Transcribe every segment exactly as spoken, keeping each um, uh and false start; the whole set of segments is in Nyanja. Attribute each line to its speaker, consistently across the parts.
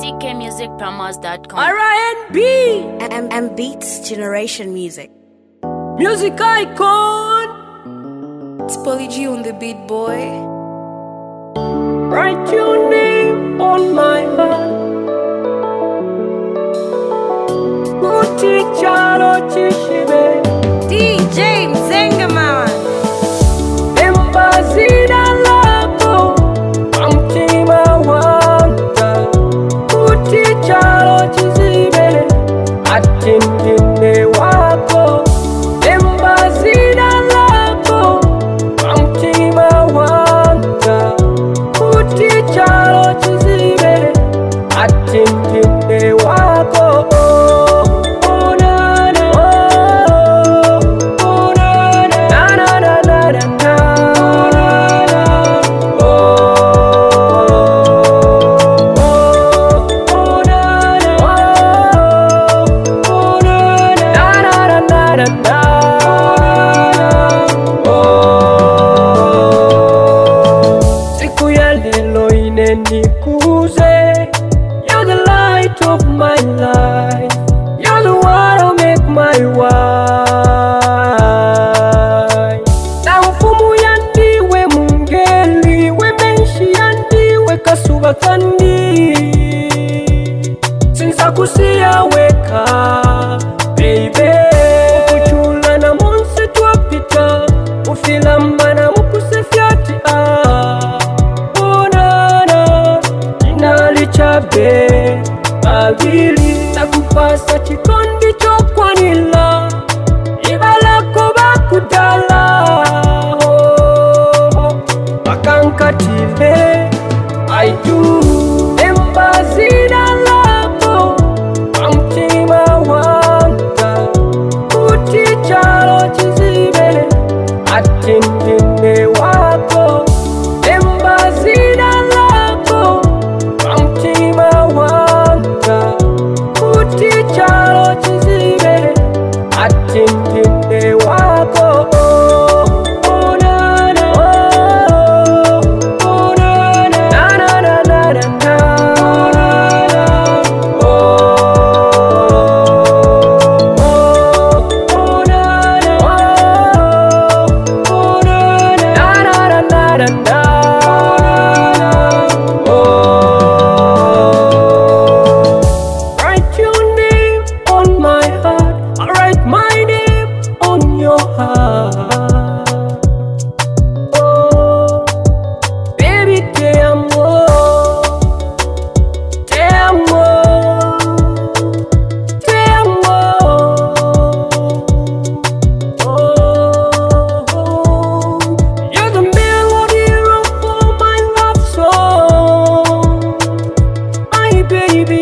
Speaker 1: c k music promos dot com.
Speaker 2: R I N B
Speaker 3: M M Beats Generation Music.
Speaker 2: Music icon.
Speaker 3: It's Polly G on the beat, boy.
Speaker 2: Write your name on my heart. Kuti charo chishibe
Speaker 3: D J Mzengaman.
Speaker 2: Embazida lako amtima wanga. Kuti charo chizibe atindine wako. Embazida lako amtima wanga. Kuti charo chizibe atindine wako. Siku ya lelo inenikuze. You're the light of my life. You're the one who make my wife. Na mfumu yandiwe mungeli, we menshi yandiwe kasuba kandi. Sinza kusia weka, baby. Ukuchula na monse tuapita, ufilamba na mukuse fyati ah. Onana, inalichabe, abili. Nakupasa chikondi chokwanila, ibalako bakudala. Bakankatile, I do. Embazida lako, amtima wanga. Kuti charo chizibe, atindine wako. Embazida lako, amtima wanga. Kuti charo chizibe, atindine wako. Oh, na, na, oh, oh, na, na, na, na, na, na, na. Oh, na, na, oh, oh, oh, na, na, oh, oh, na, na, na, na, na, na. Write your name on my heart. I write my name on your heart. Oh, baby, te amo, te amo, te amo. Oh, you're the melody of my love song, my baby.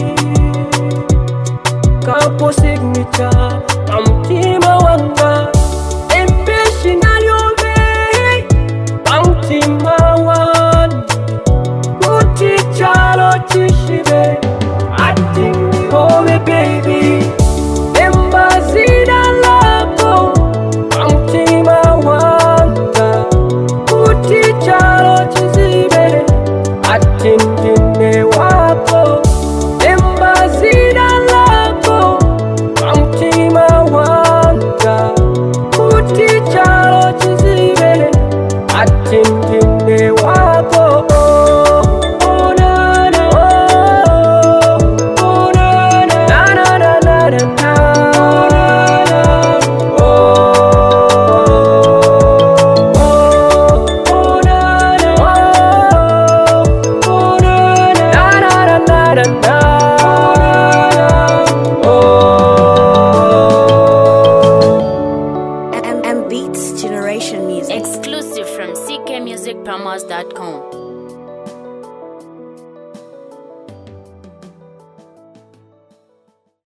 Speaker 2: Kapo signature, amtima wanga. Embeshi na yobe, amtima wanga. Kuti chalo chishibe, atimi hobe baby. Embazida lako, amtima wanga. Kuti chalo chizibe, atindine wako. Embazida lako, amtima wanga. Kuti chalo chizibe, atindine wako. Oh, na, na, oh, oh, na, na, na, na, na, na, na. Oh, oh, na, na, oh, oh, na, na, na, na, na, na.
Speaker 3: M M Beats Generation Music.
Speaker 1: Exclusive from c k music promos dot com.